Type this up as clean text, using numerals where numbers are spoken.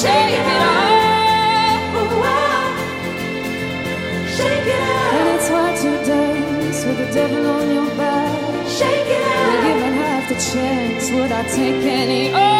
shake it off. Shake it off. And it's hard to dance with the devil on your back. Shake it off. Given half the chance, would I take any?